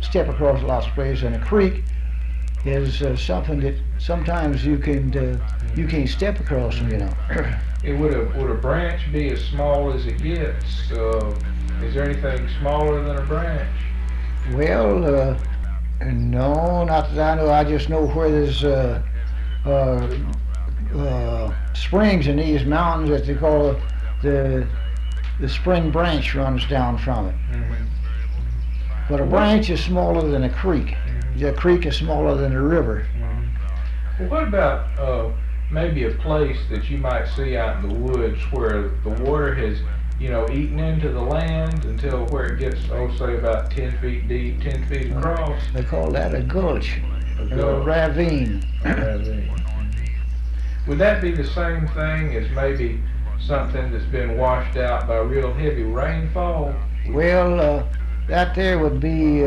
step across lots of places, and a creek is something that sometimes you can't step across them, you know. Would a branch be as small as it gets? Is there anything smaller than a branch? Well, no, not that I know. I just know where there's uh, springs in these mountains that they call the the spring branch runs down from it. Mm-hmm. But a branch is smaller than a creek. Mm-hmm. A creek is smaller than a river. Mm-hmm. Well, what about maybe a place that you might see out in the woods where the water has, eaten into the land until where it gets, say about 10 feet deep, 10 feet across? They call that a gulch, A a gulch. ravine. A ravine. Would that be the same thing as maybe something that's been washed out by real heavy rainfall? Well, that there would be,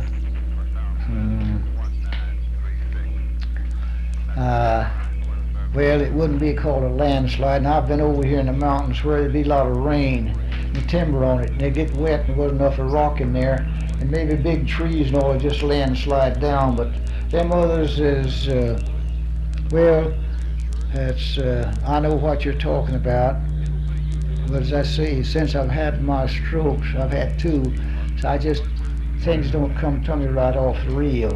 well, it wouldn't be called a landslide. And I've been over here in the mountains where there'd be a lot of rain and timber on it, and they'd get wet and there wasn't enough of rock in there, and maybe big trees and all would just landslide down. But them others is, well, that's, I know what you're talking about. But as I say, since I've had my strokes, I've had two, so things don't come to me right off the reel.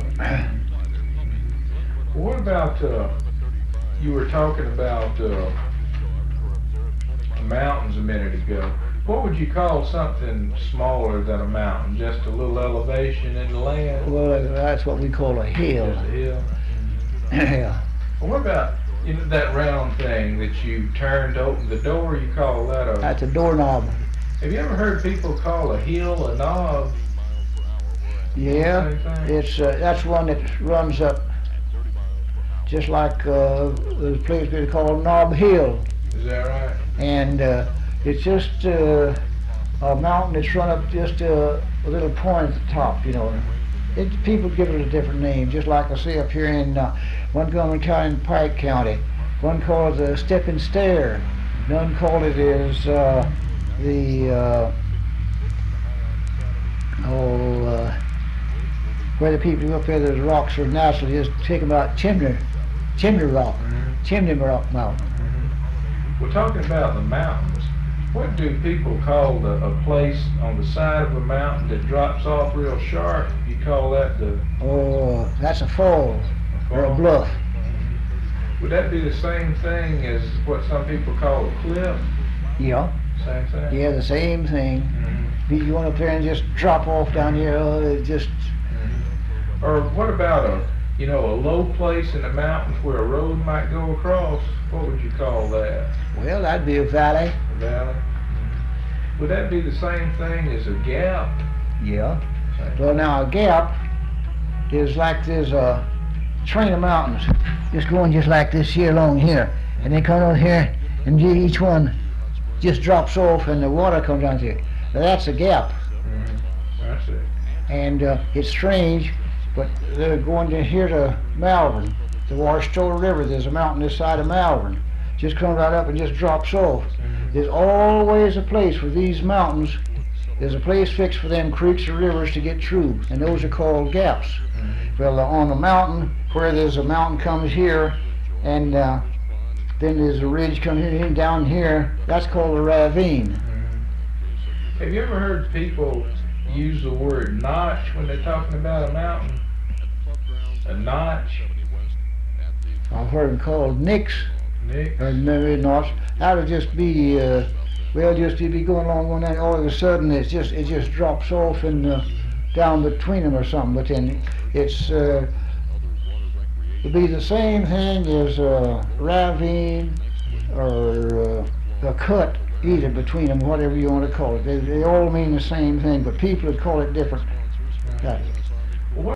What about, you were talking about mountains a minute ago. What would you call something smaller than a mountain? Just a little elevation in the land? Well, that's what we call a hill. Just a hill? Yeah. Well, what about that round thing that you turn to open the door? You call that a... That's a doorknob. Have you ever heard people call a hill a knob? Yeah, it's that's one that runs up, just like there's a place we call Knob Hill. Is that right? And it's just a mountain that's run up just a little point at the top, People give it a different name, just like I see up here in Montgomery County and Pike County. One calls it a stepping stair. None call it is where the people go up there, there's rocks are naturally just take them out chimney rock, chimney rock mountain. We're talking about the mountains. What do people call a place on the side of a mountain that drops off real sharp? You call that the... Oh, that's a fall, or a bluff. Would that be the same thing as what some people call a cliff? Yeah. Same thing? Yeah, the same thing. Mm-hmm. You go up there and just drop off down here, it just... Mm-hmm. Or what about a low place in the mountains where a road might go across? What would you call that? Well, that'd be a valley. A valley? Mm-hmm. Would that be the same thing as a gap? Yeah. Well, now a gap is like there's a train of mountains just going just like this here along here, and they come over here, and each one just drops off, and the water comes down here. Now, that's a gap. Mm-hmm. That's it. And it's strange, but they're going to here to Malvern, the Washita River. There's a mountain this side of Malvern. Just comes right up and just drops off. Mm-hmm. There's always a place for these mountains. There's a place fixed for them creeks or rivers to get through, and those are called gaps. Mm-hmm. Well, on the mountain, where there's a mountain comes here, and then there's a ridge comes here and down here, that's called a ravine. Mm-hmm. Have you ever heard people use the word notch when they're talking about a mountain? A notch? I've heard them called nicks. Nicks? Or maybe notch. That would just be, just you'd be going along and all of a sudden it just drops off and down between them or something. But then it's it'd be the same thing as a ravine or a cut, either between them, whatever you want to call it. They all mean the same thing, but people would call it different.